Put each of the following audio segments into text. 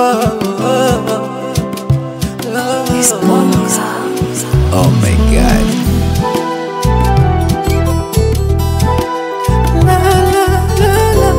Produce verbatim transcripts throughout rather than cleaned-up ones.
Oh my God. La, la, la, la.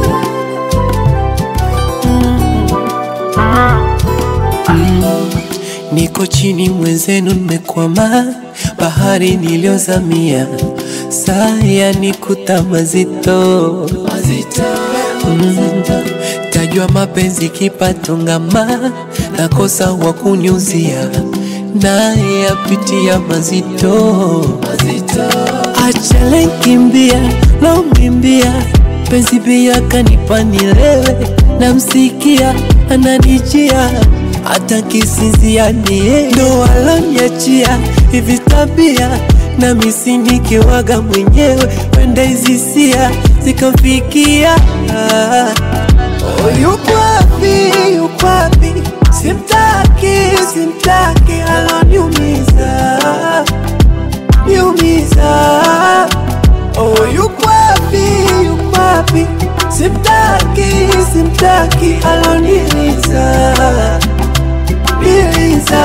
Mm. Mm. Niko chini mwenzenu nimekwama, bahari niliozamia, saya nikuta mazito, mazito, mm. Tajua mapenzi kipatungama, nakosa wakuniuzia, na yapitia mazito, mazito. Achale kimbia, no mbimbia, penzi pia kanipa nilewe, na msikia ananijia, hata kisinzia nie ndo aloniachia hivi tabia, na misiniki waga mwenyewe, wenda izisia zikafikia. Oh, yuko wapi, yuko wapi? Simtaki, simtaki, aloniumiza, niumiza. Oh, yuko wapi, yuko wapi? Simtaki, simtaki, aloniliza, niliza.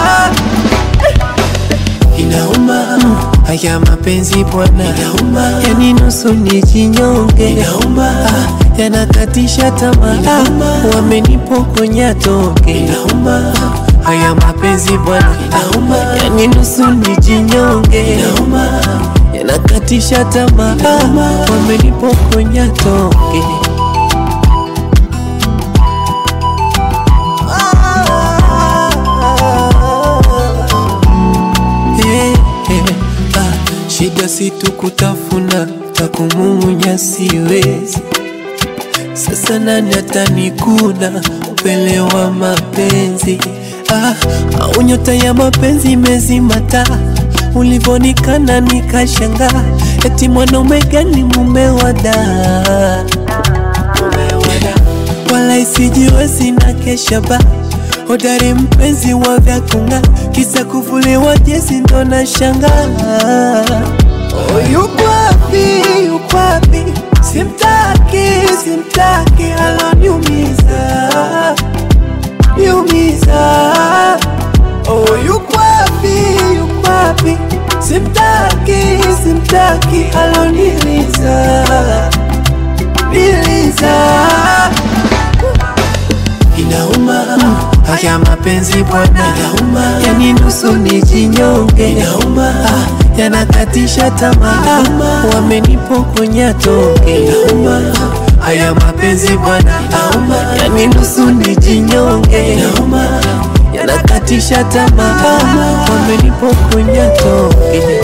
Inauma, haya mapenzi bwana, inauma. Yani nusu nijinyonge, inauma. Ah, yanakatisha tamaa, wamenipokonya tonge, inauma. Haya mapenzi bwana, inauma. Yani nusu nijinyonge, inauma. Yanakatisha tamaa, wamenipokonya tonge. Shida si tu kutafuna, takumunya siwezi. Sasa nani atanikuna, upele wa mapenzi. Ah, au nyota ya mapenzi imezimata, ulivonikana nikashanga, eti mwanaume gani mumewada, wala isijiwezi na keshaba, hodari mpenzi wa vyakunga, kisa kuvuliwa jezi ndo na shanga. Oh, yuko wapi, yuko wapi? Simtaki, simtaki, aloniumiza, niumiza. Oh, yuko wapi, yuko wapi? Simtaki, simtaki, aloniliza, niliza. Inauma, haya mapenzi bwana, inauma. Yani nusu nijinyonge, inauma. Ah, yanakatisha tamaa, wamenipokonya tonge, inauma. Haya mapenzi bwana, inauma. Yani nusu nijinyonge, inauma. Yanakatisha tamaa, wamenipokonya tonge.